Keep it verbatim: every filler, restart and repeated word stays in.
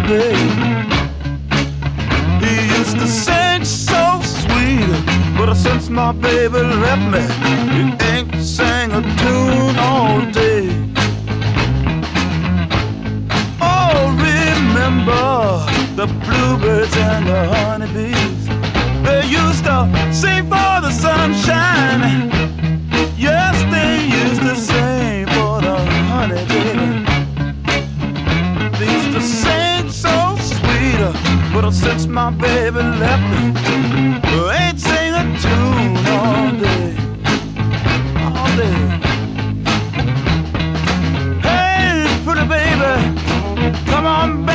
honeybee. He used to sing so sweet, but since my baby left me, he ain't sang a tune all day. Oh, remember the bluebirds and the honeybees. They used to sing for the sunshine. Yes, they used to sing for the honey, baby. They used to sing so sweet, but since my baby left me, I ain't sing a tune all day, all day. Hey, pretty baby, come on back.